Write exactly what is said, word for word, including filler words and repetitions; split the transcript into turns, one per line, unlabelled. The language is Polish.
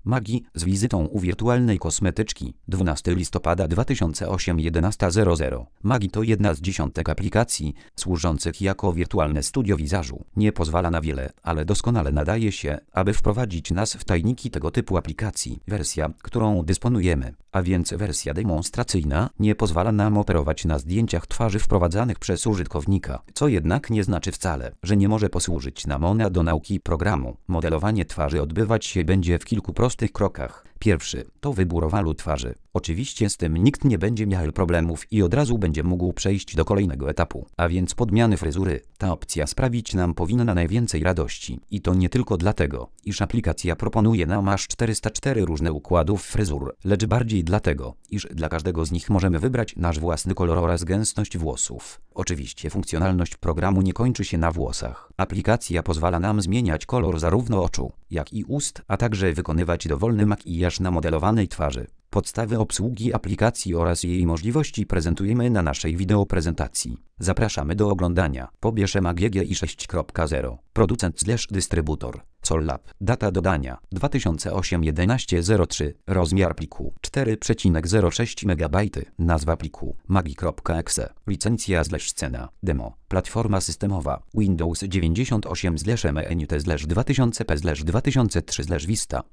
magii z wizytą u wirtualnej kosmetyczki. dwunastego listopada dwa tysiące ósmego jedenasta zero zero. Magii to jedna z dziesiątek aplikacji służących jako wirtualne studio wizażu. Nie pozwala na wiele, ale doskonale nadaje się, aby wprowadzić nas w tajniki tego typu aplikacji. Wersja, którą dysponujemy, a więc wersja demonstracyjna, nie pozwala nam operować na zdjęciach twarzy wprowadzanych przez użytkownika, co jednak nie znaczy wcale, że nie może posłużyć nam ona do nauki programu. Modelowanie twarzy odbywać się będzie w kilku prostych krokach. Pierwszy to wybór owalu twarzy. Oczywiście z tym nikt nie będzie miał problemów i od razu będzie mógł przejść do kolejnego etapu, a więc podmiany fryzury. Ta opcja sprawić nam powinna najwięcej radości. I to nie tylko dlatego, iż aplikacja proponuje nam aż czterysta cztery różne układów fryzur, lecz bardziej dlatego, iż dla każdego z nich możemy wybrać nasz własny kolor oraz gęstość włosów. Oczywiście funkcjonalność programu nie kończy się na włosach. Aplikacja pozwala nam zmieniać kolor zarówno oczu, jak i ust, a także wykonywać dowolny makijaż na modelowanej twarzy. Podstawy obsługi aplikacji oraz jej możliwości prezentujemy na naszej wideoprezentacji. Zapraszamy do oglądania. Pobierz Magg i sześć kropka zero. Producent slash dystrybutor. Sollab. Data dodania dwa tysiące ósmy jedenaście zero trzy. Rozmiar pliku cztery przecinek zero sześć megabajta. Nazwa pliku magi.exe. Licencja slash scena. Demo. Platforma systemowa Windows dziewięćdziesiąt osiem M N T dwa tysiące P dwa tysiące trzy Vista.